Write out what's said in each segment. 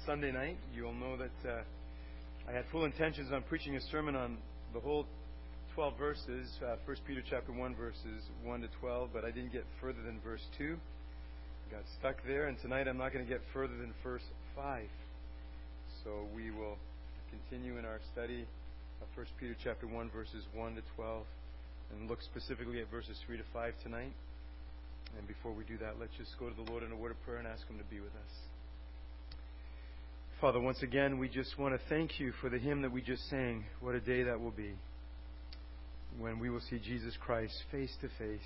Sunday night, you'll know that I had full intentions on preaching a sermon on the whole 12 verses, 1 Peter chapter 1, verses 1 to 12, but I didn't get further than verse 2. Got stuck there, and tonight I'm not going to get further than verse 5. So we will continue in our study of 1 Peter chapter 1, verses 1 to 12, and look specifically at verses 3 to 5 tonight. And before we do that, let's just go to the Lord in a word of prayer and ask Him to be with us. Father, once again, we just want to thank You for the hymn that we just sang. What a day that will be when we will see Jesus Christ face to face.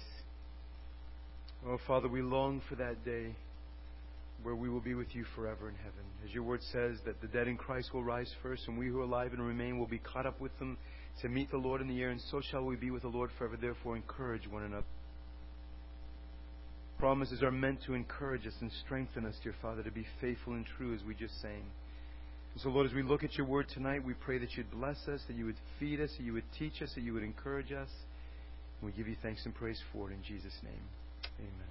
Oh, Father, we long for that day where we will be with You forever in heaven. As Your word says, that the dead in Christ will rise first, and we who are alive and remain will be caught up with them to meet the Lord in the air, and so shall we be with the Lord forever. Therefore, encourage one another. Promises are meant to encourage us and strengthen us, dear Father, to be faithful and true, as we just sang. And so, Lord, as we look at Your word tonight, we pray that You'd bless us, that You would feed us, that You would teach us, that You would encourage us. And we give You thanks and praise for it in Jesus' name. Amen.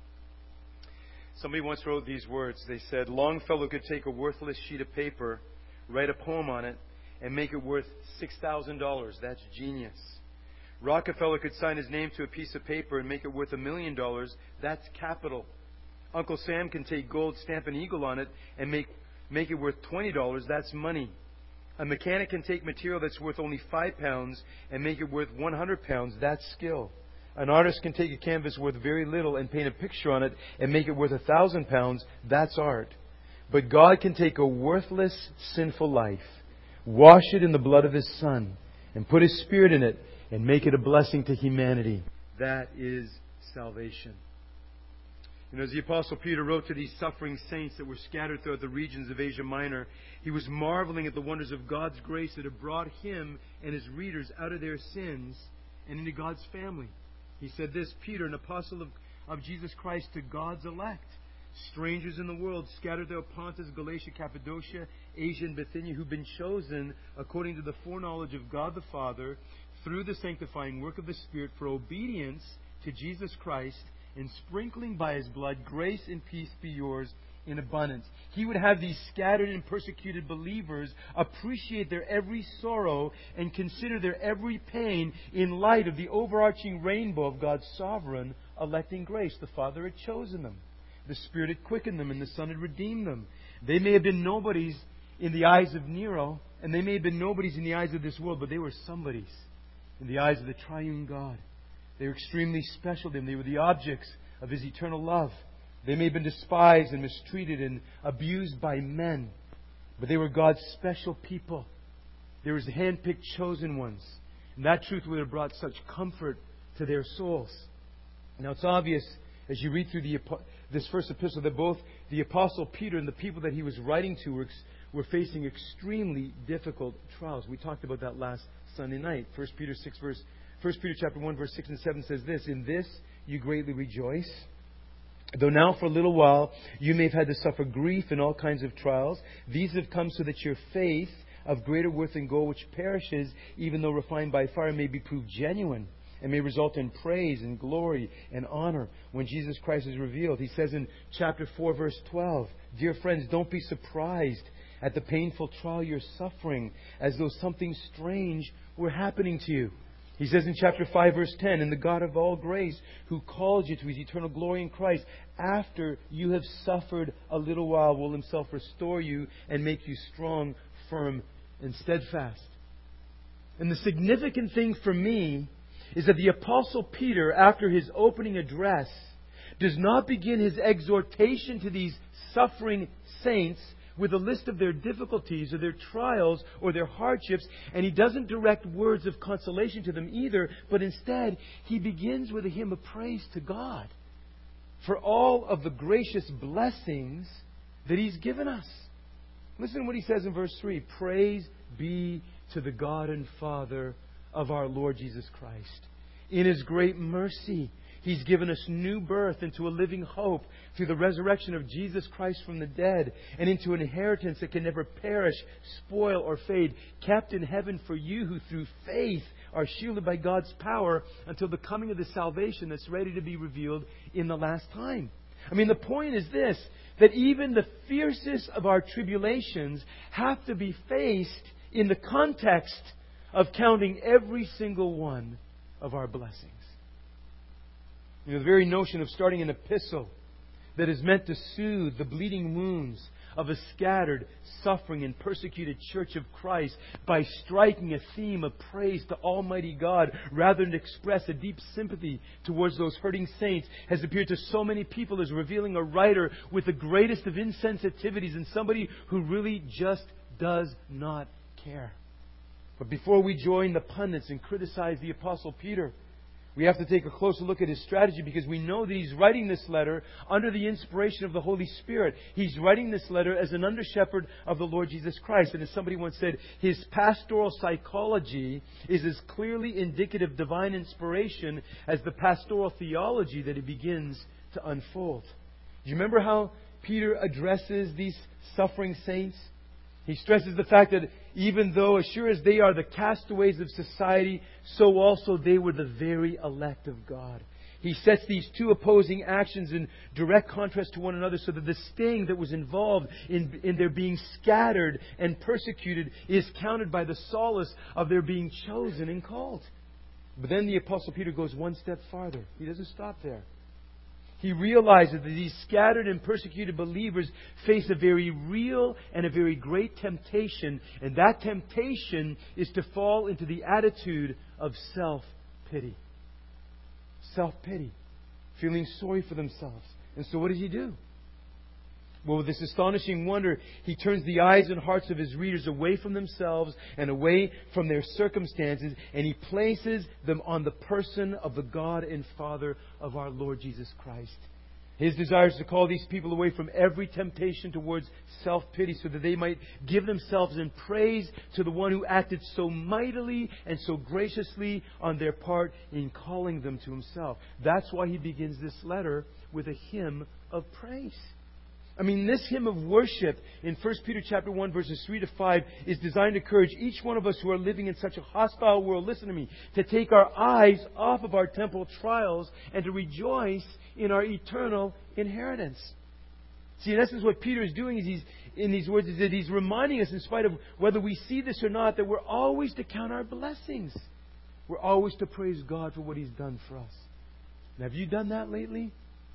Somebody once wrote these words. They said, Longfellow could take a worthless sheet of paper, write a poem on it, and make it worth $6,000. That's genius. Rockefeller could sign his name to a piece of paper and make it worth $1 million. That's capital. Uncle Sam can take gold, stamp an eagle on it, and make it worth $20. That's money. A mechanic can take material that's worth only £5 and make it worth £100. That's skill. An artist can take a canvas worth very little and paint a picture on it and make it worth £1,000. That's art. But God can take a worthless, sinful life, wash it in the blood of His Son, and put His Spirit in it, and make it a blessing to humanity. That is salvation. And as the Apostle Peter wrote to these suffering saints that were scattered throughout the regions of Asia Minor, he was marveling at the wonders of God's grace that had brought him and his readers out of their sins and into God's family. He said this, Peter, an apostle of Jesus Christ to God's elect, strangers in the world, scattered throughout Pontus, Galatia, Cappadocia, Asia, and Bithynia, who've been chosen according to the foreknowledge of God the Father, through the sanctifying work of the Spirit, for obedience to Jesus Christ, and sprinkling by His blood, grace and peace be yours in abundance. He would have these scattered and persecuted believers appreciate their every sorrow and consider their every pain in light of the overarching rainbow of God's sovereign electing grace. The Father had chosen them. The Spirit had quickened them, and the Son had redeemed them. They may have been nobodies in the eyes of Nero, and they may have been nobodies in the eyes of this world, but they were somebodies in the eyes of the triune God. They were extremely special to Him. They were the objects of His eternal love. They may have been despised and mistreated and abused by men, but they were God's special people. They were His hand-picked chosen ones. And that truth would have brought such comfort to their souls. Now it's obvious as you read through this first epistle that both the Apostle Peter and the people that he was writing to were facing extremely difficult trials. We talked about that last Sunday night. 1 Peter chapter 1, verse 6 and 7 says this, In this you greatly rejoice, though now for a little while you may have had to suffer grief in all kinds of trials. These have come so that your faith, of greater worth than gold which perishes, even though refined by fire, may be proved genuine, and may result in praise and glory and honor when Jesus Christ is revealed. He says in chapter 4, verse 12, Dear friends, don't be surprised at the painful trial you're suffering, as though something strange were happening to you. He says in chapter 5, verse 10, And the God of all grace, who called you to His eternal glory in Christ, after you have suffered a little while, will Himself restore you and make you strong, firm, and steadfast. And the significant thing for me is that the Apostle Peter, after his opening address, does not begin his exhortation to these suffering saints with a list of their difficulties or their trials or their hardships, and he doesn't direct words of consolation to them either, but instead he begins with a hymn of praise to God for all of the gracious blessings that He's given us. Listen to what he says in verse 3. Praise be to the God and Father of our Lord Jesus Christ. In His great mercy, He's given us new birth into a living hope through the resurrection of Jesus Christ from the dead, and into an inheritance that can never perish, spoil, or fade, kept in heaven for you who through faith are shielded by God's power until the coming of the salvation that's ready to be revealed in the last time. I mean, the point is this, that even the fiercest of our tribulations have to be faced in the context of counting every single one of our blessings. You know, the very notion of starting an epistle that is meant to soothe the bleeding wounds of a scattered, suffering, and persecuted Church of Christ by striking a theme of praise to Almighty God rather than express a deep sympathy towards those hurting saints has appeared to so many people as revealing a writer with the greatest of insensitivities and somebody who really just does not care. But before we join the pundits and criticize the Apostle Peter, we have to take a closer look at his strategy, because we know that he's writing this letter under the inspiration of the Holy Spirit. He's writing this letter as an under-shepherd of the Lord Jesus Christ. And as somebody once said, his pastoral psychology is as clearly indicative of divine inspiration as the pastoral theology that he begins to unfold. Do you remember how Peter addresses these suffering saints? He stresses the fact that even though, as sure as they are the castaways of society, so also they were the very elect of God. He sets these two opposing actions in direct contrast to one another so that the sting that was involved in their being scattered and persecuted is counted by the solace of their being chosen and called. But then the Apostle Peter goes one step farther. He doesn't stop there. He realizes that these scattered and persecuted believers face a very real and a very great temptation. And that temptation is to fall into the attitude of self-pity. Self-pity. Feeling sorry for themselves. And so what does he do? Well, with this astonishing wonder, he turns the eyes and hearts of his readers away from themselves and away from their circumstances, and he places them on the person of the God and Father of our Lord Jesus Christ. His desire is to call these people away from every temptation towards self-pity so that they might give themselves in praise to the one who acted so mightily and so graciously on their part in calling them to himself. That's why he begins this letter with a hymn of praise. I mean, this hymn of worship in 1 Peter chapter 1, verses 3 to 5 is designed to encourage each one of us who are living in such a hostile world, listen to me, to take our eyes off of our temporal trials and to rejoice in our eternal inheritance. See, in essence, what Peter is doing is in these words is that he's reminding us, in spite of whether we see this or not, that we're always to count our blessings. We're always to praise God for what He's done for us. Now, have you done that lately?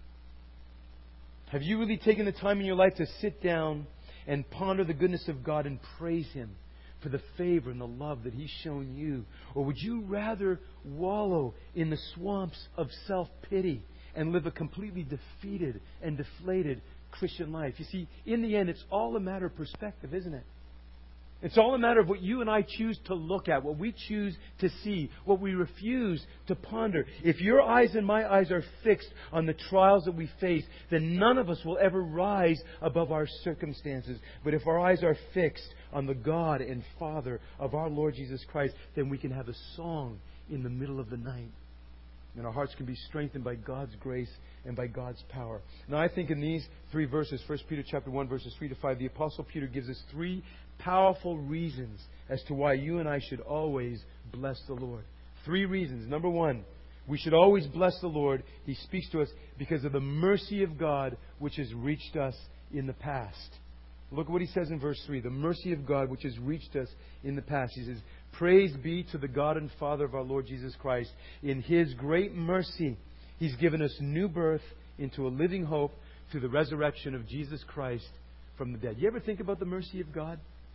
Have you really taken the time in your life to sit down and ponder the goodness of God and praise Him for the favor and the love that He's shown you? Or would you rather wallow in the swamps of self-pity and live a completely defeated and deflated Christian life? You see, in the end, it's all a matter of perspective, isn't it? It's all a matter of what you and I choose to look at, what we choose to see, what we refuse to ponder. If your eyes and my eyes are fixed on the trials that we face, then none of us will ever rise above our circumstances. But if our eyes are fixed on the God and Father of our Lord Jesus Christ, then we can have a song in the middle of the night. And our hearts can be strengthened by God's grace and by God's power. Now, I think in these three verses, 1 Peter chapter 1, verses 3 to 5, the Apostle Peter gives us three powerful reasons as to why you and I should always bless the Lord. Three reasons. Number one, we should always bless the Lord. He speaks to us because of the mercy of God which has reached us in the past. Look at what he says in verse 3. The mercy of God which has reached us in the past. He says, "Praise be to the God and Father of our Lord Jesus Christ. In His great mercy, He's given us new birth into a living hope through the resurrection of Jesus Christ from the dead." You ever think about the mercy of God?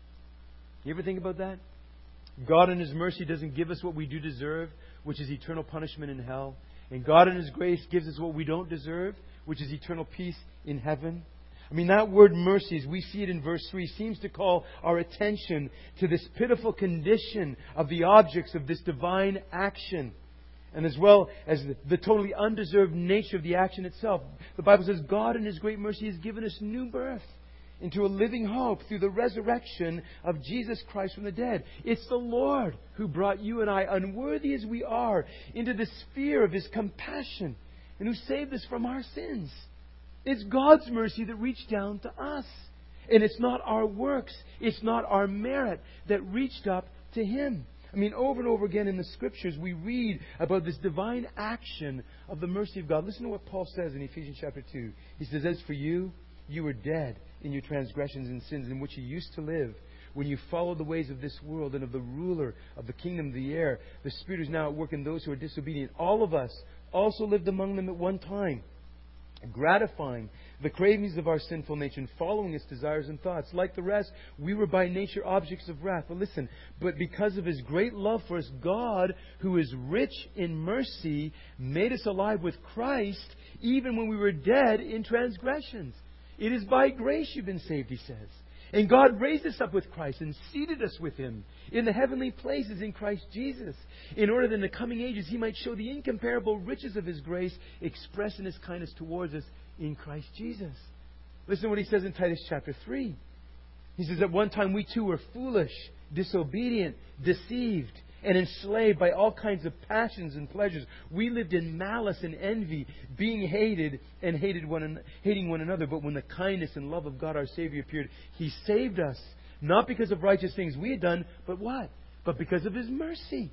You ever think about that? God in His mercy doesn't give us what we do deserve, which is eternal punishment in hell. And God in His grace gives us what we don't deserve, which is eternal peace in heaven. I mean, that word mercy, as we see it in verse 3, seems to call our attention to this pitiful condition of the objects of this divine action, and as well as the totally undeserved nature of the action itself. The Bible says God in His great mercy has given us new birth into a living hope through the resurrection of Jesus Christ from the dead. It's the Lord who brought you and I, unworthy as we are, into the sphere of His compassion and who saved us from our sins. It's God's mercy that reached down to us. And it's not our works, it's not our merit that reached up to Him. I mean, over and over again in the Scriptures, we read about this divine action of the mercy of God. Listen to what Paul says in Ephesians chapter 2. He says, "As for you, you were dead in your transgressions and sins in which you used to live, when you followed the ways of this world and of the ruler of the kingdom of the air, the Spirit is now at work in those who are disobedient. All of us also lived among them at one time, gratifying the cravings of our sinful nature and following its desires and thoughts. Like the rest, we were by nature objects of wrath. But listen, but because of His great love for us, God, who is rich in mercy, made us alive with Christ, even when we were dead in transgressions. It is by grace you've been saved, he says. And God raised us up with Christ and seated us with Him in the heavenly places in Christ Jesus, in order that in the coming ages He might show the incomparable riches of His grace expressed in His kindness towards us in Christ Jesus. Listen to what He says in Titus chapter 3. He says, at one time we too were foolish, disobedient, deceived, and enslaved by all kinds of passions and pleasures. We lived in malice and envy, being hated and hating one another. But when the kindness and love of God our Savior appeared, He saved us, not because of righteous things we had done, but what? But because of His mercy.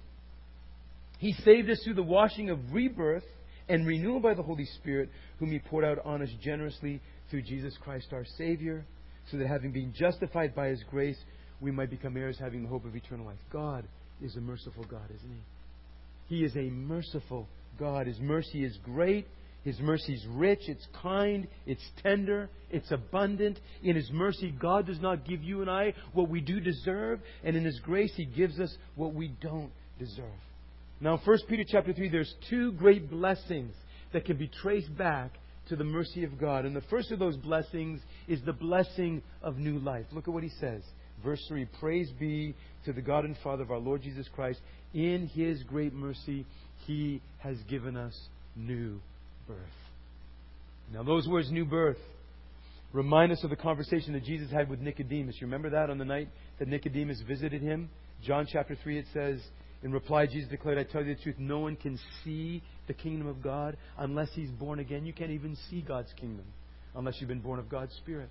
He saved us through the washing of rebirth and renewal by the Holy Spirit, whom He poured out on us generously through Jesus Christ our Savior, so that having been justified by His grace, we might become heirs, having the hope of eternal life. God is a merciful God, isn't He? He is a merciful God. His mercy is great. His mercy is rich. It's kind. It's tender. It's abundant. In His mercy, God does not give you and I what we do deserve. And in His grace, He gives us what we don't deserve. Now, 1 Peter chapter 3, there's two great blessings that can be traced back to the mercy of God. And the first of those blessings is the blessing of new life. Look at what he says. Verse 3, praise be to the God and Father of our Lord Jesus Christ. In His great mercy, He has given us new birth. Now, those words, new birth, remind us of the conversation that Jesus had with Nicodemus. You remember that on the night that Nicodemus visited Him? John chapter 3, it says, in reply, Jesus declared, I tell you the truth, no one can see the kingdom of God unless he's born again. You can't even see God's kingdom unless you've been born of God's Spirit.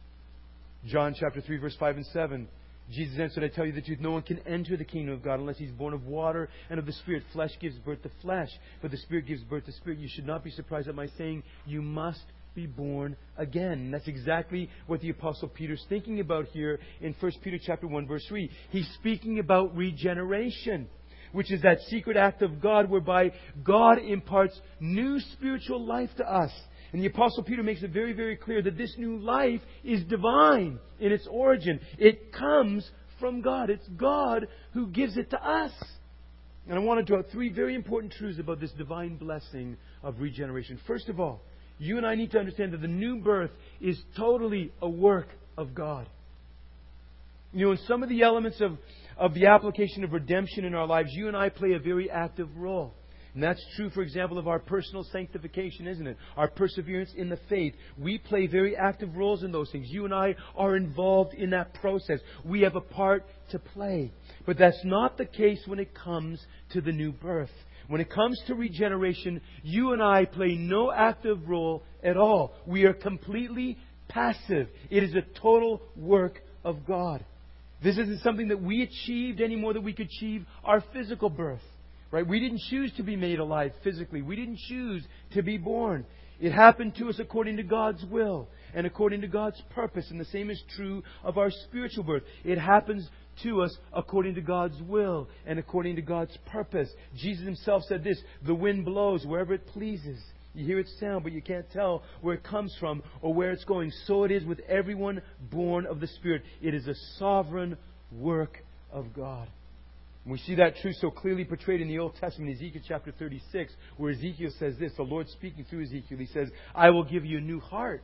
John chapter 3, verse 5 and 7. Jesus answered, I tell you the truth, no one can enter the kingdom of God unless he's born of water and of the Spirit. Flesh gives birth to flesh, but the Spirit gives birth to spirit. You should not be surprised at my saying, you must be born again. And that's exactly what the Apostle Peter's thinking about here in 1 Peter chapter 1, verse 3. He's speaking about regeneration, which is that secret act of God whereby God imparts new spiritual life to us. And the Apostle Peter makes it very, very clear that this new life is divine in its origin. It comes from God. It's God who gives it to us. And I want to draw three very important truths about this divine blessing of regeneration. First of all, you and I need to understand that the new birth is totally a work of God. You know, in some of the elements of the application of redemption in our lives, you and I play a very active role. And that's true, for example, of our personal sanctification, isn't it? Our perseverance in the faith. We play very active roles in those things. You and I are involved in that process. We have a part to play. But that's not the case when it comes to the new birth. When it comes to regeneration, you and I play no active role at all. We are completely passive. It is a total work of God. This isn't something that we achieved any more than we could achieve our physical birth. Right? We didn't choose to be made alive physically. We didn't choose to be born. It happened to us according to God's will and according to God's purpose. And the same is true of our spiritual birth. It happens to us according to God's will and according to God's purpose. Jesus Himself said this, the wind blows wherever it pleases. You hear its sound, but you can't tell where it comes from or where it's going. So it is with everyone born of the Spirit. It is a sovereign work of God. And we see that truth so clearly portrayed in the Old Testament, Ezekiel chapter 36, where Ezekiel says this, the Lord speaking through Ezekiel, He says, I will give you a new heart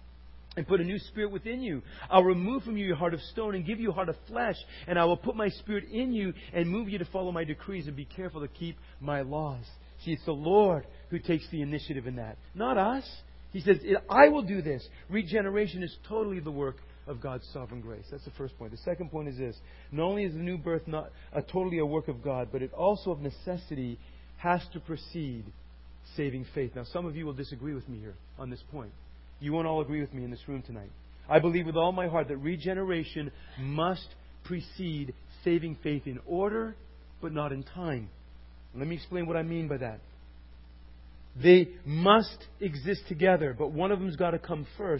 and put a new spirit within you. I'll remove from you your heart of stone and give you a heart of flesh, and I will put my spirit in you and move you to follow my decrees and be careful to keep my laws. See, it's the Lord who takes the initiative in that, not us. He says, I will do this. Regeneration is totally the work of God's sovereign grace. That's the first point. The second point is this. Not only is the new birth not totally a work of God, but it also of necessity has to precede saving faith. Now, some of you will disagree with me here on this point. You won't all agree with me in this room tonight. I believe with all my heart that regeneration must precede saving faith in order, but not in time. Let me explain what I mean by that. They must exist together, but one of them's got to come first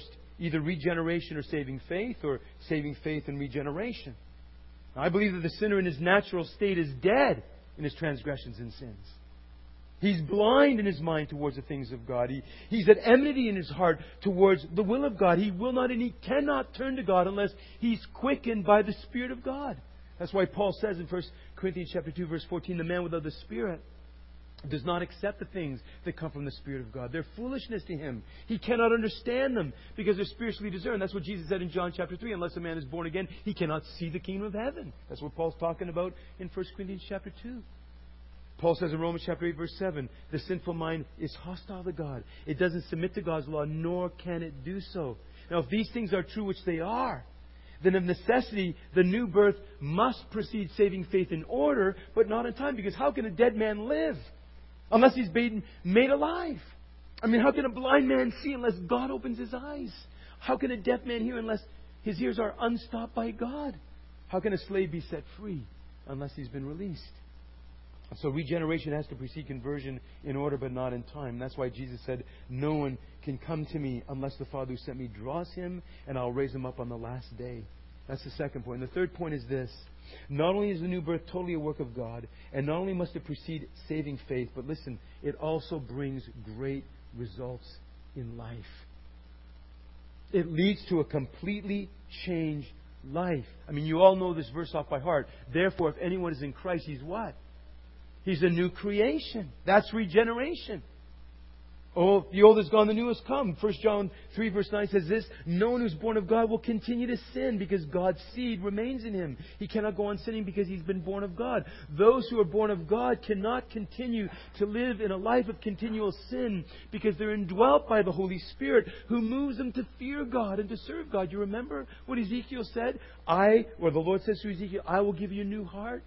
either regeneration or saving faith, or saving faith and regeneration. Now, I believe that the sinner in his natural state is dead in his transgressions and sins. He's blind in his mind towards the things of God. He's at enmity in his heart towards the will of God. He will not and he cannot turn to God unless he's quickened by the Spirit of God. That's why Paul says in 1 Corinthians chapter 2, verse 14, the man without the Spirit does not accept the things that come from the Spirit of God. They're foolishness to him. He cannot understand them because they're spiritually discerned. That's what Jesus said in John chapter 3. Unless a man is born again, he cannot see the kingdom of heaven. That's what Paul's talking about in 1 Corinthians chapter 2. Paul says in Romans chapter 8, verse 7, the sinful mind is hostile to God. It doesn't submit to God's law, nor can it do so. Now, if these things are true, which they are, then of necessity, the new birth must precede saving faith in order, but not in time. Because how can a dead man live unless he's been made alive? I mean, how can a blind man see unless God opens his eyes? How can a deaf man hear unless his ears are unstopped by God? How can a slave be set free unless he's been released? So regeneration has to precede conversion in order, but not in time. That's why Jesus said, no one can come to me unless the Father who sent me draws him, and I'll raise him up on the last day. That's the second point. And the third point is this. Not only is the new birth totally a work of God, and not only must it precede saving faith, but listen, it also brings great results in life. It leads to a completely changed life. I mean, you all know this verse off by heart. Therefore, if anyone is in Christ, he's what? He's a new creation. That's regeneration. Oh, the old is gone, the new has come. 1 John 3 verse 9 says this, no one who's born of God will continue to sin because God's seed remains in him. He cannot go on sinning because he's been born of God. Those who are born of God cannot continue to live in a life of continual sin because they're indwelt by the Holy Spirit who moves them to fear God and to serve God. You remember what Ezekiel said? The Lord says to Ezekiel, I will give you a new heart.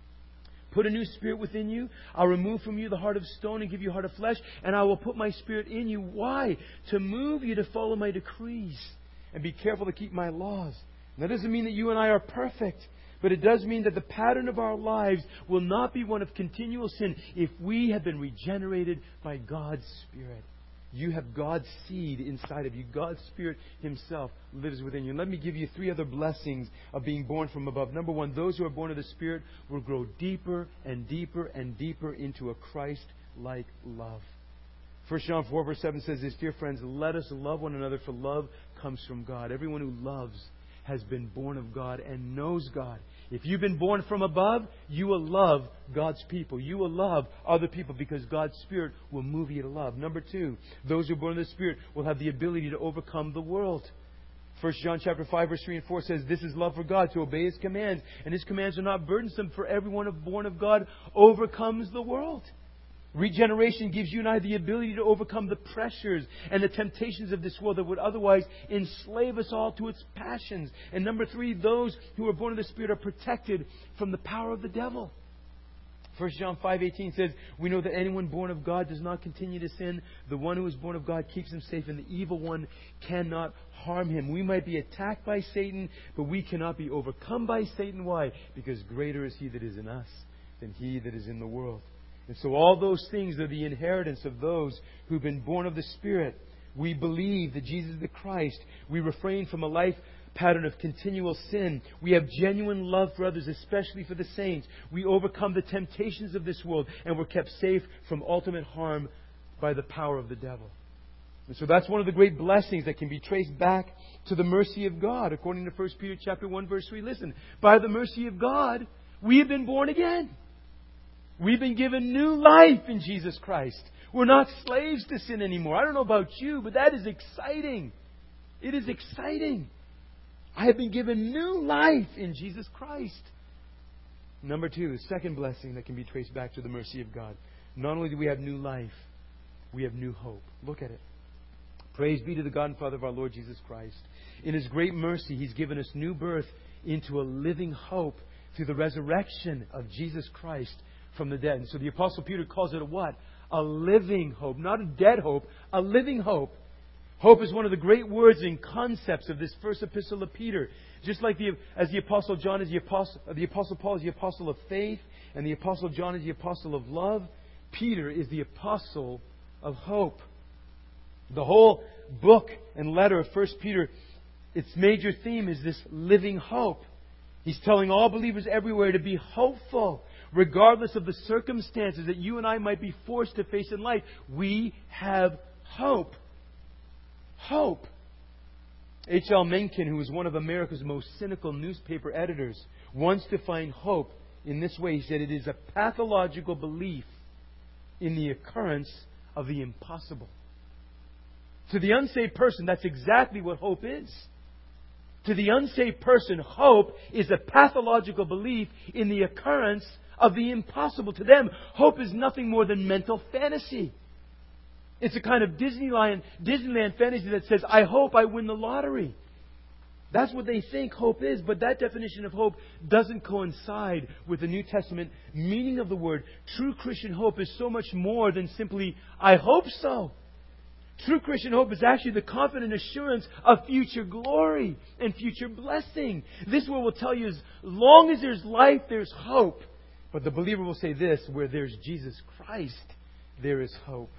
Put a new spirit within you. I'll remove from you the heart of stone and give you a heart of flesh. And I will put my spirit in you. Why? To move you to follow my decrees. And be careful to keep my laws. And that doesn't mean that you and I are perfect. But it does mean that the pattern of our lives will not be one of continual sin if we have been regenerated by God's Spirit. You have God's seed inside of you. God's Spirit Himself lives within you. And let me give you 3 other blessings of being born from above. Number 1, those who are born of the Spirit will grow deeper and deeper and deeper into a Christ-like love. 1 John 4 verse 7 says this, dear friends, let us love one another, for love comes from God. Everyone who loves has been born of God and knows God. If you've been born from above, you will love God's people. You will love other people because God's Spirit will move you to love. Number 2, those who are born of the Spirit will have the ability to overcome the world. 1 John chapter 5 verse 3 and 4 says, this is love for God, to obey His commands. And His commands are not burdensome, for everyone born of God overcomes the world. Regeneration gives you and I the ability to overcome the pressures and the temptations of this world that would otherwise enslave us all to its passions. And number 3, those who are born of the Spirit are protected from the power of the devil. 1 John 5:18 says, we know that anyone born of God does not continue to sin. The one who is born of God keeps him safe, and the evil one cannot harm him. We might be attacked by Satan, but we cannot be overcome by Satan. Why? Because greater is He that is in us than he that is in the world. And so all those things are the inheritance of those who've been born of the Spirit. We believe that Jesus is the Christ. We refrain from a life pattern of continual sin. We have genuine love for others, especially for the saints. We overcome the temptations of this world, and we're kept safe from ultimate harm by the power of the devil. And so that's one of the great blessings that can be traced back to the mercy of God. According to 1 Peter chapter 1 verse 3, listen, by the mercy of God, we have been born again. We've been given new life in Jesus Christ. We're not slaves to sin anymore. I don't know about you, but that is exciting. It is exciting. I have been given new life in Jesus Christ. Number 2, the second blessing that can be traced back to the mercy of God. Not only do we have new life, we have new hope. Look at it. Praise be to the God and Father of our Lord Jesus Christ. In His great mercy, He's given us new birth into a living hope through the resurrection of Jesus Christ from the dead. And so the Apostle Peter calls it a what? A living hope. Not a dead hope, a living hope. Hope is one of the great words and concepts of this first epistle of Peter. Just like as the Apostle John is the Apostle Paul is the apostle of faith, and the Apostle John is the apostle of love, Peter is the apostle of hope. The whole book and letter of 1 Peter, its major theme is this living hope. He's telling all believers everywhere to be hopeful, regardless of the circumstances that you and I might be forced to face in life. We have hope. Hope. H.L. Mencken, who was one of America's most cynical newspaper editors, once defined hope in this way. He said, it is a pathological belief in the occurrence of the impossible. To the unsaved person, that's exactly what hope is. To the unsaved person, hope is a pathological belief in the occurrence of the impossible. To them, hope is nothing more than mental fantasy. It's a kind of Disneyland fantasy that says, I hope I win the lottery. That's what they think hope is. But that definition of hope doesn't coincide with the New Testament meaning of the word. True Christian hope is so much more than simply, I hope so. True Christian hope is actually the confident assurance of future glory and future blessing. This word will tell you, as long as there's life, there's hope. But the believer will say this, where there's Jesus Christ, there is hope.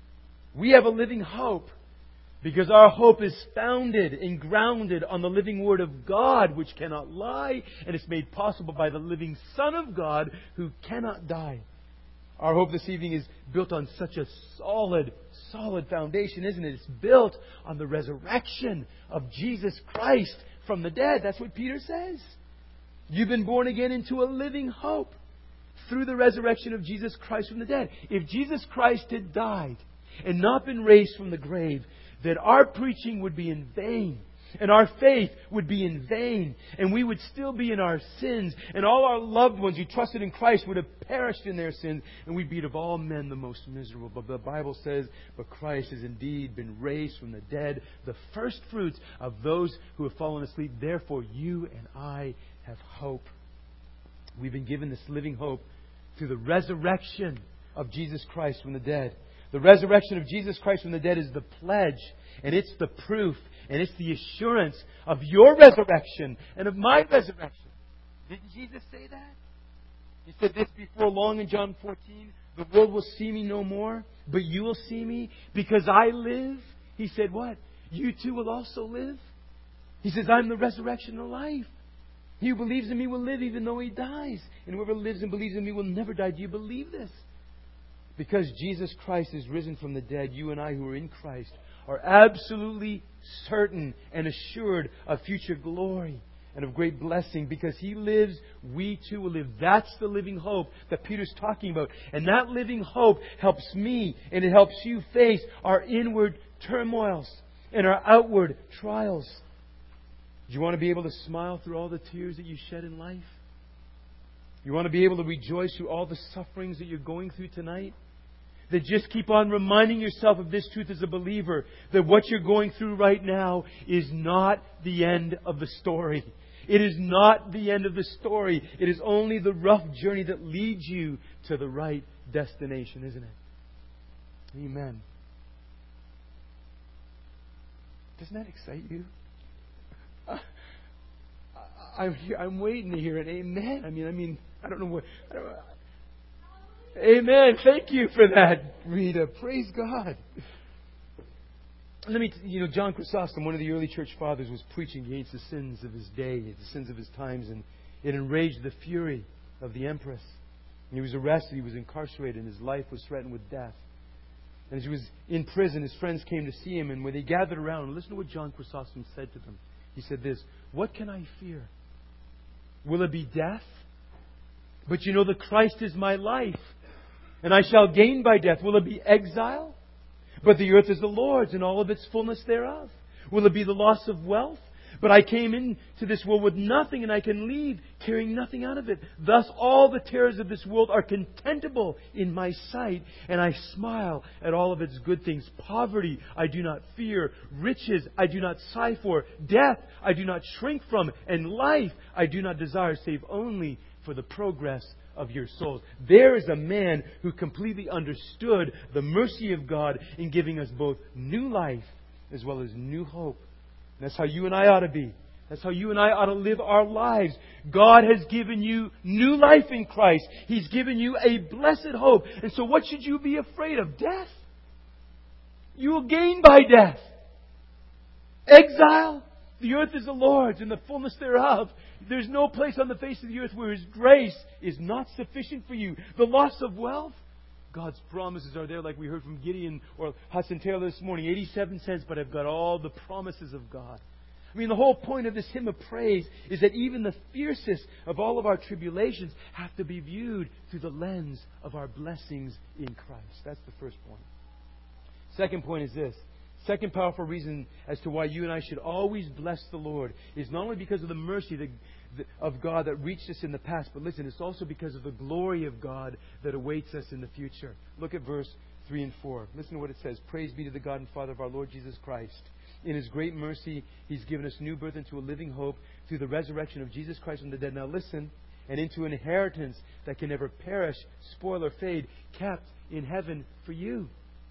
We have a living hope because our hope is founded and grounded on the living Word of God, which cannot lie, and it's made possible by the living Son of God who cannot die. Our hope this evening is built on such a solid foundation, isn't it? It's built on the resurrection of Jesus Christ from the dead. That's what Peter says. You've been born again into a living hope through the resurrection of Jesus Christ from the dead. If Jesus Christ had died and not been raised from the grave, then our preaching would be in vain. And our faith would be in vain. And we would still be in our sins. And all our loved ones who trusted in Christ would have perished in their sins. And we'd be of all men the most miserable. But the Bible says, but Christ has indeed been raised from the dead, the first fruits of those who have fallen asleep. Therefore, you and I have hope. We've been given this living hope through the resurrection of Jesus Christ from the dead. The resurrection of Jesus Christ from the dead is the pledge. And it's the proof. And it's the assurance of your resurrection and of my resurrection. Didn't Jesus say that? He said this before long in John 14. The world will see me no more, but you will see me because I live. He said what? You too will also live. He says, I'm the resurrection and life. He who believes in me will live even though he dies. And whoever lives and believes in me will never die. Do you believe this? Because Jesus Christ is risen from the dead, you and I who are in Christ are absolutely certain and assured of future glory and of great blessing. Because He lives, we too will live. That's the living hope that Peter's talking about. And that living hope helps me and it helps you face our inward turmoils and our outward trials. Do you want to be able to smile through all the tears that you shed in life? You want to be able to rejoice through all the sufferings that you're going through tonight? That just keep on reminding yourself of this truth as a believer, that what you're going through right now is not the end of the story. It is not the end of the story. It is only the rough journey that leads you to the right destination, isn't it? Amen. Doesn't that excite you? I'm waiting to hear an amen. I don't know what... Amen. Thank you for that, Rita. Praise God. John Chrysostom, one of the early church fathers, was preaching against the sins of his day, the sins of his times, and it enraged the fury of the empress. And he was arrested, he was incarcerated, and his life was threatened with death. And as he was in prison, his friends came to see him, and when they gathered around, listen to what John Chrysostom said to them. He said this, "What can I fear? Will it be death? But you know that Christ is my life, and I shall gain by death. Will it be exile? But the earth is the Lord's, and all of its fullness thereof. Will it be the loss of wealth? But I came into this world with nothing, and I can leave carrying nothing out of it. Thus all the terrors of this world are contemptible in my sight, and I smile at all of its good things. Poverty I do not fear. Riches I do not sigh for. Death I do not shrink from. And life I do not desire, save only for the progress of your souls." There is a man who completely understood the mercy of God in giving us both new life as well as new hope. And that's how you and I ought to be. That's how you and I ought to live our lives. God has given you new life in Christ. He's given you a blessed hope. And so what should you be afraid of? Death. You will gain by death. exile. The earth is the Lord's and the fullness thereof. There's no place on the face of the earth where His grace is not sufficient for you. The loss of wealth, God's promises are there, like we heard from Gideon or Hudson Taylor this morning. 87 cents, but I've got all the promises of God. I mean, the whole point of this hymn of praise is that even the fiercest of all of our tribulations have to be viewed through the lens of our blessings in Christ. That's the first point. Second point is this. Second powerful reason as to why you and I should always bless the Lord is not only because of the mercy of God that reached us in the past, but listen, it's also because of the glory of God that awaits us in the future. Look at verse 3 and 4. Listen to what it says. Praise be to the God and Father of our Lord Jesus Christ. In His great mercy, He's given us new birth into a living hope through the resurrection of Jesus Christ from the dead. Now listen, and into an inheritance that can never perish, spoil, or fade, kept in heaven for you.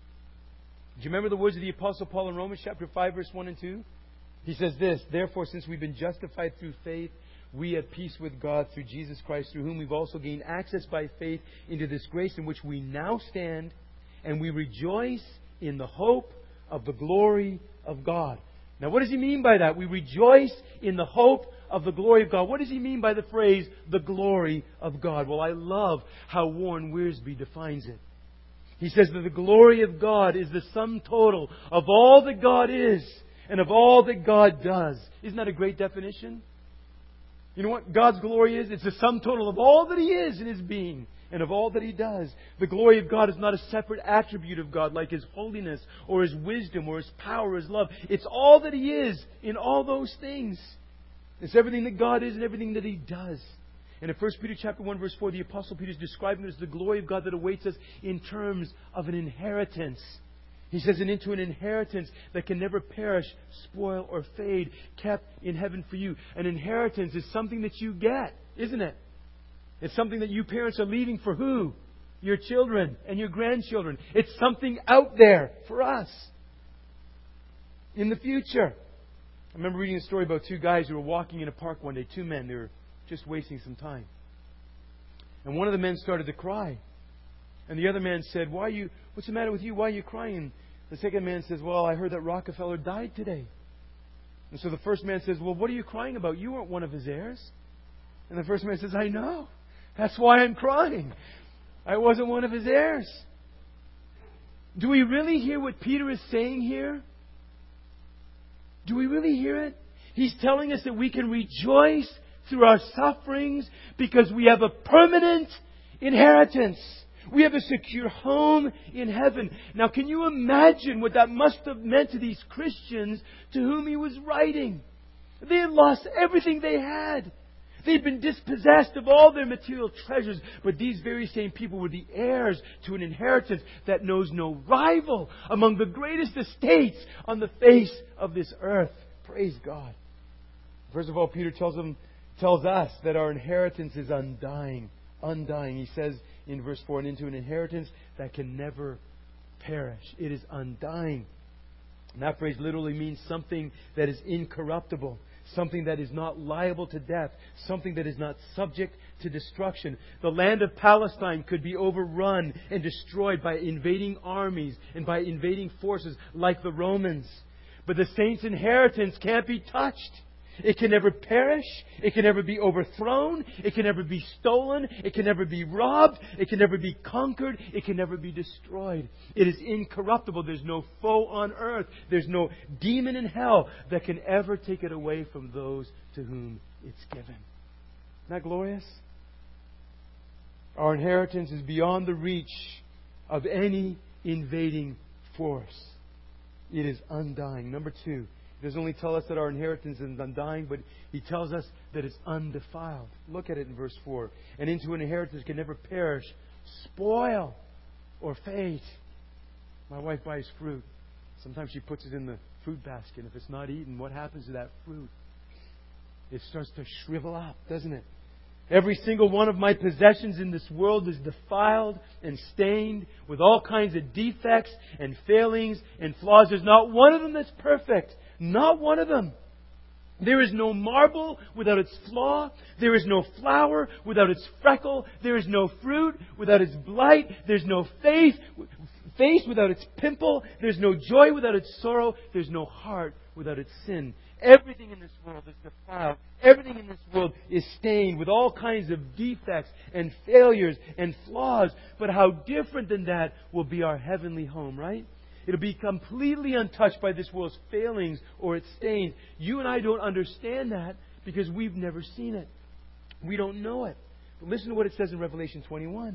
Do you remember the words of the Apostle Paul in Romans chapter 5, verse 1 and 2? He says this, Therefore, since we've been justified through faith, we have peace with God through Jesus Christ, through whom we've also gained access by faith into this grace in which we now stand, and we rejoice in the hope of the glory of God. Now, what does he mean by that? We rejoice in the hope of the glory of God. What does he mean by the phrase, the glory of God? Well, I love how Warren Wiersbe defines it. He says that the glory of God is the sum total of all that God is and of all that God does. Isn't that a great definition? You know what God's glory is? It's the sum total of all that He is in His being and of all that He does. The glory of God is not a separate attribute of God like His holiness or His wisdom or His power or His love. It's all that He is in all those things. It's everything that God is and everything that He does. And in 1 Peter chapter 1, verse 4, the Apostle Peter is describing it as the glory of God that awaits us in terms of an inheritance. He says, and into an inheritance that can never perish, spoil, or fade, kept in heaven for you. An inheritance is something that you get, isn't it? It's something that you parents are leaving for who? Your children and your grandchildren. It's something out there for us in the future. I remember reading a story about two guys who were walking in a park one day. Two men. They were just wasting some time. And one of the men started to cry. And the other man said, what's the matter with you? Why are you crying? The second man says, well, I heard that Rockefeller died today. And so the first man says, well, what are you crying about? You weren't one of his heirs. And the first man says, I know. That's why I'm crying. I wasn't one of his heirs. Do we really hear what Peter is saying here? Do we really hear it? He's telling us that we can rejoice through our sufferings because we have a permanent inheritance. We have a secure home in heaven. Now, can you imagine what that must have meant to these Christians to whom he was writing? They had lost everything they had. They'd been dispossessed of all their material treasures. But these very same people were the heirs to an inheritance that knows no rival among the greatest estates on the face of this earth. Praise God. First of all, Peter tells us that our inheritance is undying. Undying. He says in verse 4, and into an inheritance that can never perish. It is undying. And that phrase literally means something that is incorruptible. Something that is not liable to death. Something that is not subject to destruction. The land of Palestine could be overrun and destroyed by invading armies and by invading forces like the Romans. But the saints' inheritance can't be touched. It can never perish. It can never be overthrown. It can never be stolen. It can never be robbed. It can never be conquered. It can never be destroyed. It is incorruptible. There's no foe on earth. There's no demon in hell that can ever take it away from those to whom it's given. Isn't that glorious? Our inheritance is beyond the reach of any invading force. It is undying. Number two. He doesn't only tell us that our inheritance is undying, but He tells us that it's undefiled. Look at it in verse 4. And into an inheritance can never perish, spoil, or fade. My wife buys fruit. Sometimes she puts it in the fruit basket. If it's not eaten, what happens to that fruit? It starts to shrivel up, doesn't it? Every single one of my possessions in this world is defiled and stained with all kinds of defects and failings and flaws. There's not one of them that's perfect. Not one of them. There is no marble without its flaw. There is no flower without its freckle. There is no fruit without its blight. There's no face without its pimple. There's no joy without its sorrow. There's no heart without its sin. Everything in this world is defiled. Everything in this world is stained with all kinds of defects and failures and flaws. But how different than that will be our heavenly home, right? It'll be completely untouched by this world's failings or its stains. You and I don't understand that because we've never seen it. We don't know it. But listen to what it says in Revelation 21.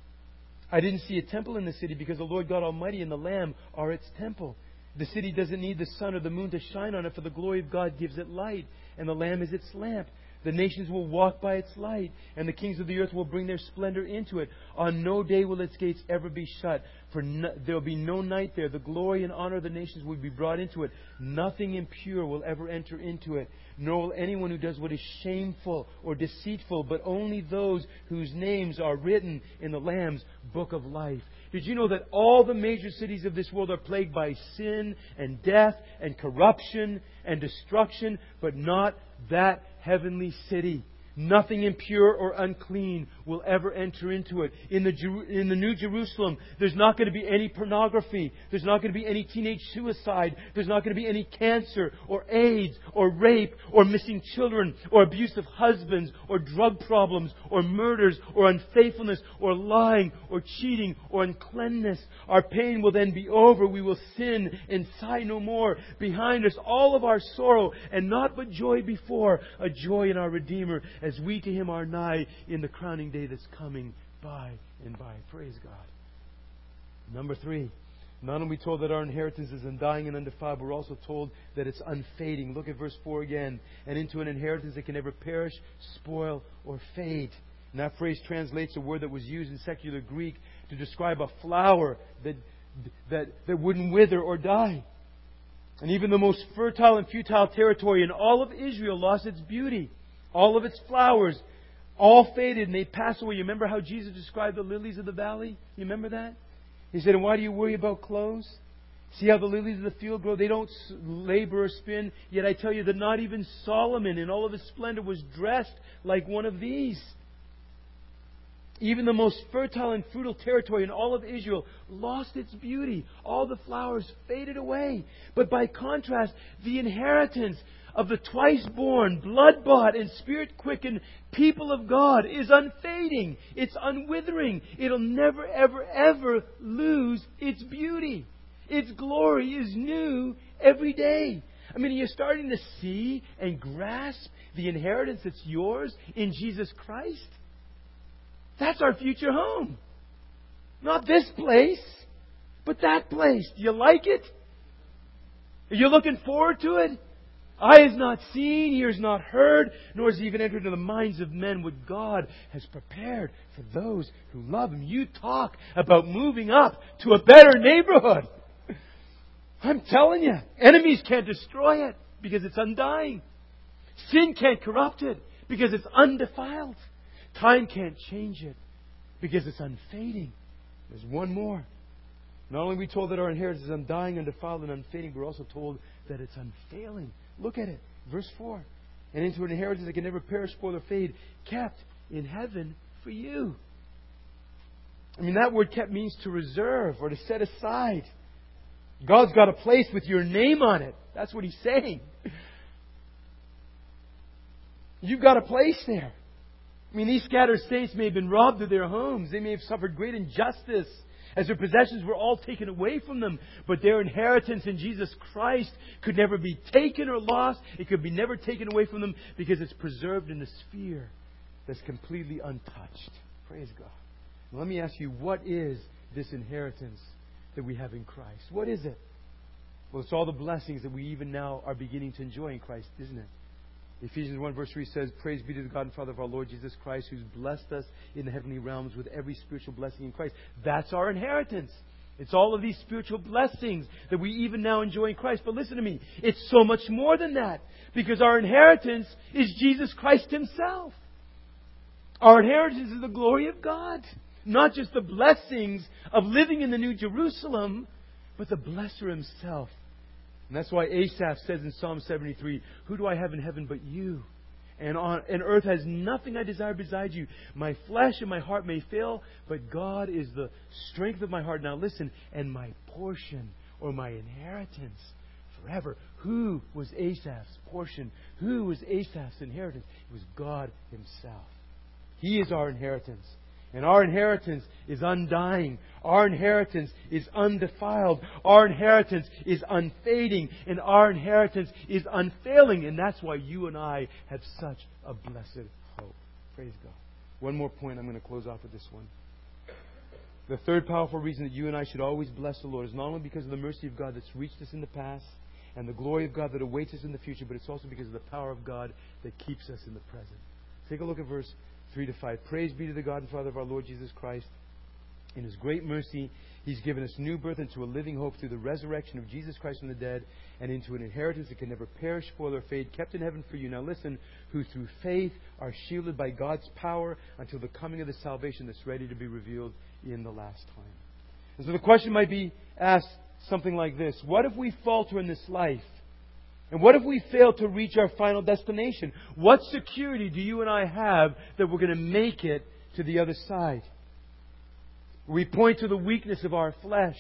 I didn't see a temple in the city because the Lord God Almighty and the Lamb are its temple. The city doesn't need the sun or the moon to shine on it, for the glory of God gives it light, and the Lamb is its lamp. The nations will walk by its light, and the kings of the earth will bring their splendor into it. On no day will its gates ever be shut, for there will be no night there. The glory and honor of the nations will be brought into it. Nothing impure will ever enter into it, nor will anyone who does what is shameful or deceitful, but only those whose names are written in the Lamb's book of life. Did you know that all the major cities of this world are plagued by sin and death and corruption and destruction, but not that heavenly city? Nothing impure or unclean will ever enter into it. In the New Jerusalem, there's not going to be any pornography. There's not going to be any teenage suicide. There's not going to be any cancer or AIDS or rape or missing children or abusive husbands or drug problems or murders or unfaithfulness or lying or cheating or uncleanness. Our pain will then be over. We will sin and sigh no more. Behind us, all of our sorrow, and not but joy before, a joy in our Redeemer, as we to Him are nigh in the crowning day that's coming by and by. Praise God. Number 3. Not only are we told that our inheritance is undying and undefiled, but we're also told that it's unfading. Look at verse 4 again. And into an inheritance that can never perish, spoil, or fade. And that phrase translates a word that was used in secular Greek to describe a flower that wouldn't wither or die. And even the most fertile and futile territory in all of Israel lost its beauty. All of its flowers all faded and they passed away. You remember how Jesus described the lilies of the valley? You remember that? He said, and why do you worry about clothes? See how the lilies of the field grow? They don't labor or spin. Yet I tell you that not even Solomon in all of his splendor was dressed like one of these. Even the most fertile and fruitful territory in all of Israel lost its beauty. All the flowers faded away. But by contrast, the inheritance of the twice-born, blood-bought, and spirit-quickened people of God is unfading. It's unwithering. It'll never, ever, ever lose its beauty. Its glory is new every day. I mean, are you starting to see and grasp the inheritance that's yours in Jesus Christ? That's our future home. Not this place, but that place. Do you like it? Are you looking forward to it? Eye has not seen, ear has not heard, nor has even entered into the minds of men what God has prepared for those who love Him. You talk about moving up to a better neighborhood. I'm telling you, enemies can't destroy it because it's undying. Sin can't corrupt it because it's undefiled. Time can't change it because it's unfading. There's one more. Not only are we told that our inheritance is undying, undefiled, and unfading, we're also told that it's unfailing. Look at it. Verse 4. And into an inheritance that can never perish, spoil, or fade, kept in heaven for you. I mean, that word kept means to reserve or to set aside. God's got a place with your name on it. That's what He's saying. You've got a place there. I mean, these scattered saints may have been robbed of their homes. They may have suffered great injustice as their possessions were all taken away from them. But their inheritance in Jesus Christ could never be taken or lost. It could be never taken away from them because it's preserved in a sphere that's completely untouched. Praise God. Now, let me ask you, what is this inheritance that we have in Christ? What is it? Well, it's all the blessings that we even now are beginning to enjoy in Christ, isn't it? Ephesians 1 verse 3 says, praise be to the God and Father of our Lord Jesus Christ, who's blessed us in the heavenly realms with every spiritual blessing in Christ. That's our inheritance. It's all of these spiritual blessings that we even now enjoy in Christ. But listen to me, it's so much more than that. Because our inheritance is Jesus Christ Himself. Our inheritance is the glory of God. Not just the blessings of living in the New Jerusalem, but the Blesser Himself. And that's why Asaph says in Psalm 73, who do I have in heaven but you? And earth has nothing I desire besides you. My flesh and my heart may fail, but God is the strength of my heart. Now listen, and my portion or my inheritance forever. Who was Asaph's portion? Who was Asaph's inheritance? It was God Himself. He is our inheritance. And our inheritance is undying. Our inheritance is undefiled. Our inheritance is unfading. And our inheritance is unfailing. And that's why you and I have such a blessed hope. Praise God. One more point. I'm going to close off with this one. The third powerful reason that you and I should always bless the Lord is not only because of the mercy of God that's reached us in the past and the glory of God that awaits us in the future, but it's also because of the power of God that keeps us in the present. Take a look at verse 3 to 5. Praise be to the God and Father of our Lord Jesus Christ. In His great mercy, He's given us new birth into a living hope through the resurrection of Jesus Christ from the dead and into an inheritance that can never perish, spoil, or fade, kept in heaven for you. Now listen, who through faith are shielded by God's power until the coming of the salvation that's ready to be revealed in the last time. And so the question might be asked something like this. What if we falter in this life? And what if we fail to reach our final destination? What security do you and I have that we're going to make it to the other side? We point to the weakness of our flesh.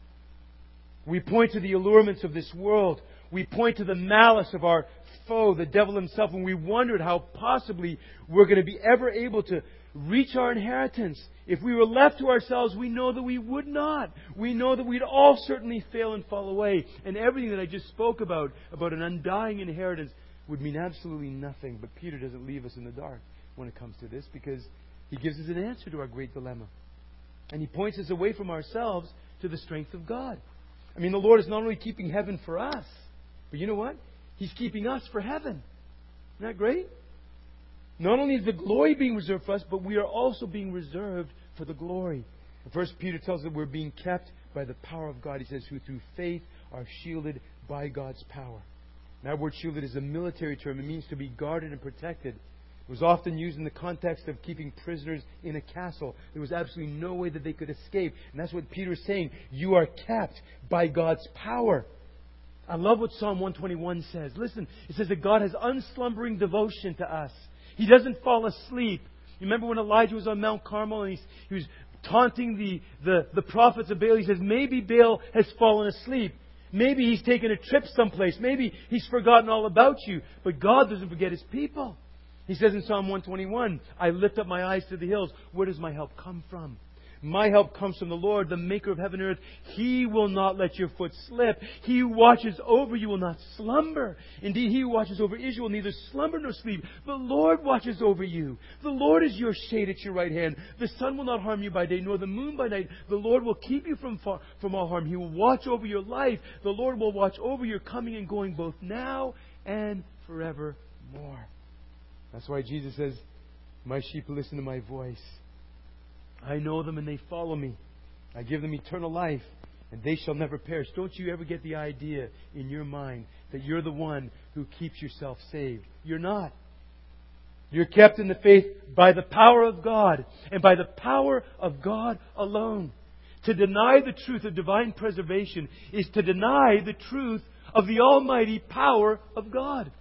We point to the allurements of this world. We point to the malice of our foe, the devil himself, and we wondered how possibly we're going to be ever able to reach our inheritance. If we were left to ourselves, we know that we would not. We know that we'd all certainly fail and fall away. And everything that I just spoke about an undying inheritance, would mean absolutely nothing. But Peter doesn't leave us in the dark when it comes to this, because he gives us an answer to our great dilemma. And he points us away from ourselves to the strength of God. I mean, the Lord is not only keeping heaven for us, but you know what? He's keeping us for heaven. Isn't that great? Not only is the glory being reserved for us, but we are also being reserved for the glory. First Peter tells us that we're being kept by the power of God. He says, who through faith are shielded by God's power. And that word shielded is a military term. It means to be guarded and protected. It was often used in the context of keeping prisoners in a castle. There was absolutely no way that they could escape. And that's what Peter is saying. You are kept by God's power. I love what Psalm 121 says. Listen, it says that God has unslumbering devotion to us. He doesn't fall asleep. You remember when Elijah was on Mount Carmel and he was taunting the prophets of Baal? He says, maybe Baal has fallen asleep. Maybe he's taken a trip someplace. Maybe he's forgotten all about you. But God doesn't forget His people. He says in Psalm 121, I lift up my eyes to the hills. Where does my help come from? My help comes from the Lord, the maker of heaven and earth. He will not let your foot slip. He who watches over you will not slumber. Indeed, He who watches over Israel will neither slumber nor sleep. The Lord watches over you. The Lord is your shade at your right hand. The sun will not harm you by day, nor the moon by night. The Lord will keep you from all harm. He will watch over your life. The Lord will watch over your coming and going, both now and forevermore. That's why Jesus says, my sheep listen to my voice. I know them and they follow me. I give them eternal life and they shall never perish. Don't you ever get the idea in your mind that you're the one who keeps yourself saved. You're not. You're kept in the faith by the power of God and by the power of God alone. To deny the truth of divine preservation is to deny the truth of the almighty power of God.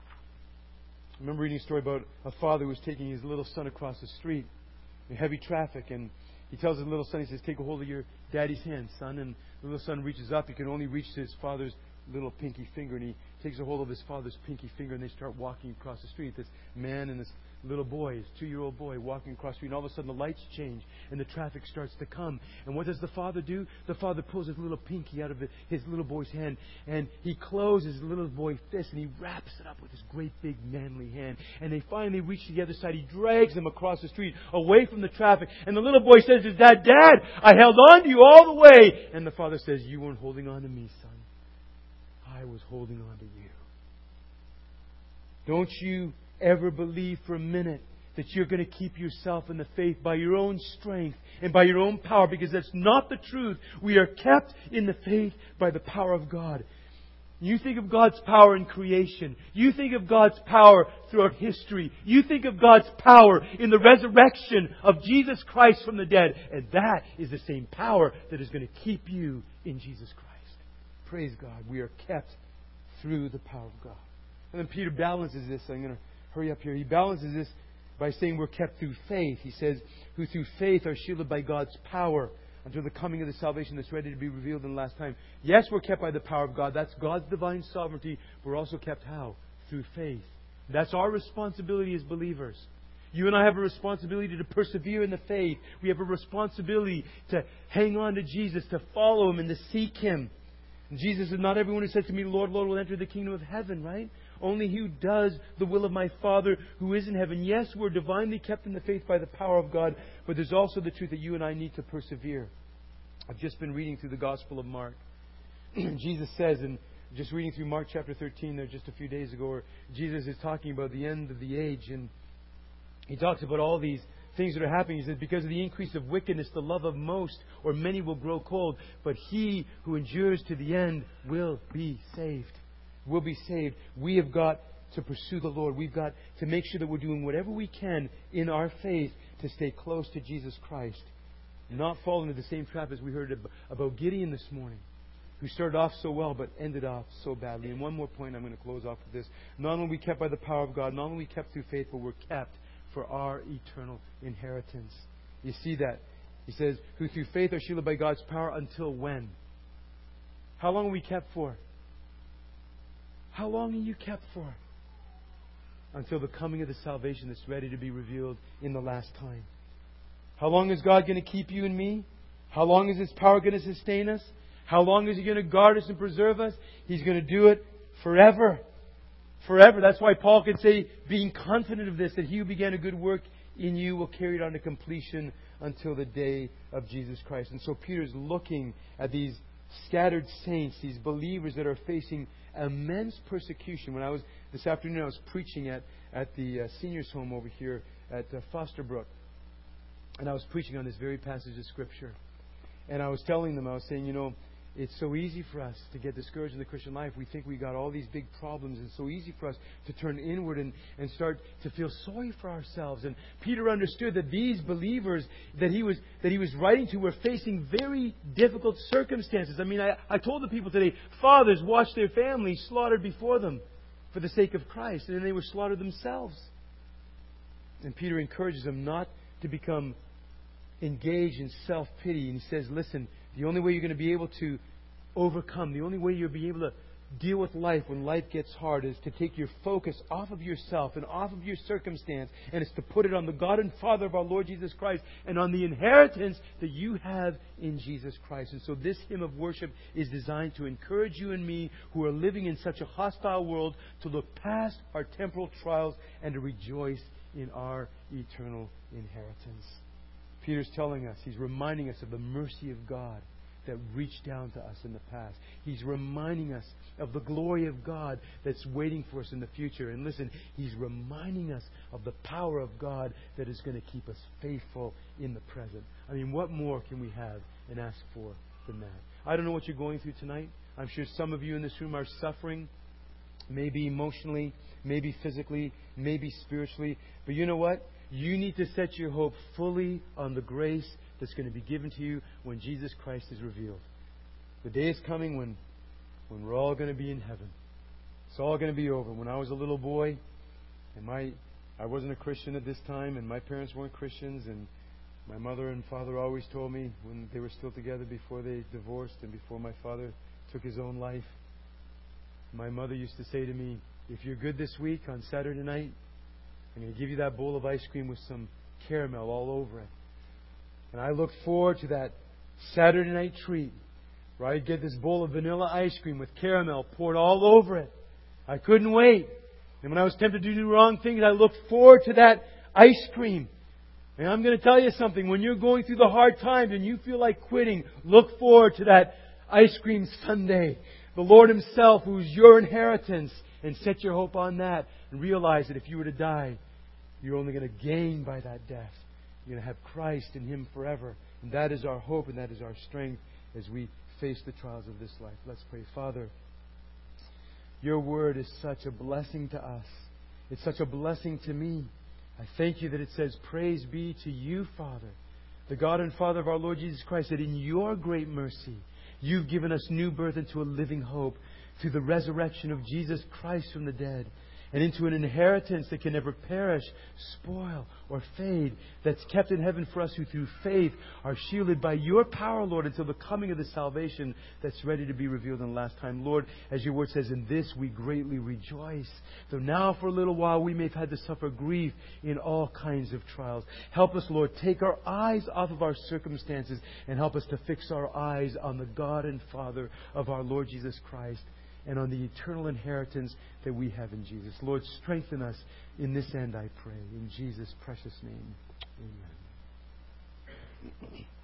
I remember reading a story about a father who was taking his little son across the street in heavy traffic, and he tells his little son, he says, take a hold of your daddy's hand, son. And the little son reaches up. He can only reach to his father's little pinky finger, and he takes a hold of his father's pinky finger, and they start walking across the street. This man and this little boy, his 2-year-old boy, walking across the street, and all of a sudden the lights change and the traffic starts to come. And what does the father do? The father pulls his little pinky out of his little boy's hand, and he closes his little boy's fist, and he wraps it up with his great big manly hand. And they finally reach the other side. He drags him across the street, away from the traffic. And the little boy says to his dad, Dad, I held on to you all the way. And the father says, you weren't holding on to me, son. I was holding on to you. Don't you ever believe for a minute that you're going to keep yourself in the faith by your own strength and by your own power, because that's not the truth. We are kept in the faith by the power of God. You think of God's power in creation. You think of God's power throughout history. You think of God's power in the resurrection of Jesus Christ from the dead. And that is the same power that is going to keep you in Jesus Christ. Praise God. We are kept through the power of God. And then Peter balances this. I'm going to hurry up here. He balances this by saying we're kept through faith. He says, who through faith are shielded by God's power until the coming of the salvation that's ready to be revealed in the last time. Yes, we're kept by the power of God. That's God's divine sovereignty. We're also kept how? Through faith. That's our responsibility as believers. You and I have a responsibility to persevere in the faith. We have a responsibility to hang on to Jesus, to follow Him and to seek Him. And Jesus said, not everyone who says to me, Lord, Lord, will enter the kingdom of heaven, right? Only he who does the will of my Father who is in heaven. Yes, we're divinely kept in the faith by the power of God, but there's also the truth that you and I need to persevere. I've just been reading through the Gospel of Mark. Jesus says, and just reading through Mark chapter 13 there just a few days ago, where Jesus is talking about the end of the age, and He talks about all these things that are happening. He says, because of the increase of wickedness, the love of most or many will grow cold, but he who endures to the end will be saved. Will be saved. We have got to pursue the Lord. We've got to make sure that we're doing whatever we can in our faith to stay close to Jesus Christ. Not fall into the same trap as we heard about Gideon this morning, who started off so well but ended off so badly. And one more point, I'm going to close off with this. Not only are we kept by the power of God, not only are we kept through faith, but we're kept for our eternal inheritance. You see that? He says, who through faith are shielded by God's power until when? How long are we kept for? How long are you kept for? Until the coming of the salvation that's ready to be revealed in the last time. How long is God going to keep you and me? How long is His power going to sustain us? How long is He going to guard us and preserve us? He's going to do it forever. Forever. That's why Paul could say, being confident of this, that He who began a good work in you will carry it on to completion until the day of Jesus Christ. And so Peter's looking at these scattered saints, these believers that are facing immense persecution. This afternoon I was preaching at the seniors' home over here at Fosterbrook. And I was preaching on this very passage of Scripture. And I was telling them, I was saying, it's so easy for us to get discouraged in the Christian life. We think we got all these big problems. It's so easy for us to turn inward and start to feel sorry for ourselves. And Peter understood that these believers that he was writing to were facing very difficult circumstances. I mean, I told the people today, fathers watched their families slaughtered before them for the sake of Christ. And then they were slaughtered themselves. And Peter encourages them not to become engaged in self-pity. And he says, listen, the only way you're going to be able to overcome, the only way you'll be able to deal with life when life gets hard is to take your focus off of yourself and off of your circumstance, and it's to put it on the God and Father of our Lord Jesus Christ and on the inheritance that you have in Jesus Christ. And so this hymn of worship is designed to encourage you and me who are living in such a hostile world to look past our temporal trials and to rejoice in our eternal inheritance. Peter's telling us, he's reminding us of the mercy of God that reached down to us in the past. He's reminding us of the glory of God that's waiting for us in the future. And listen, He's reminding us of the power of God that is going to keep us faithful in the present. I mean, what more can we have and ask for than that? I don't know what you're going through tonight. I'm sure some of you in this room are suffering, maybe emotionally, maybe physically, maybe spiritually. But you know what? You need to set your hope fully on the grace that's going to be given to you when Jesus Christ is revealed. The day is coming when we're all going to be in heaven. It's all going to be over. When I was a little boy, and I wasn't a Christian at this time, and my parents weren't Christians, and my mother and father always told me when they were still together before they divorced and before my father took his own life, my mother used to say to me, if you're good this week on Saturday night, I'm going to give you that bowl of ice cream with some caramel all over it. And I looked forward to that Saturday night treat where I'd get this bowl of vanilla ice cream with caramel poured all over it. I couldn't wait. And when I was tempted to do wrong things, I looked forward to that ice cream. And I'm going to tell you something. When you're going through the hard times and you feel like quitting, look forward to that ice cream sundae. The Lord Himself, who's your inheritance, and set your hope on that. And realize that if you were to die, you're only going to gain by that death. You're going to have Christ in Him forever. And that is our hope and that is our strength as we face the trials of this life. Let's pray. Father, Your Word is such a blessing to us. It's such a blessing to me. I thank You that it says, praise be to You, Father, the God and Father of our Lord Jesus Christ, that in Your great mercy, You've given us new birth into a living hope through the resurrection of Jesus Christ from the dead. and into an inheritance that can never perish, spoil, or fade, that's kept in heaven for us who through faith are shielded by your power, Lord, until the coming of the salvation that's ready to be revealed in the last time. Lord, as your word says, in this we greatly rejoice. Though now for a little while we may have had to suffer grief in all kinds of trials. Help us, Lord, take our eyes off of our circumstances and help us to fix our eyes on the God and Father of our Lord Jesus Christ, and on the eternal inheritance that we have in Jesus. Lord, strengthen us in this end, I pray. In Jesus' precious name, amen.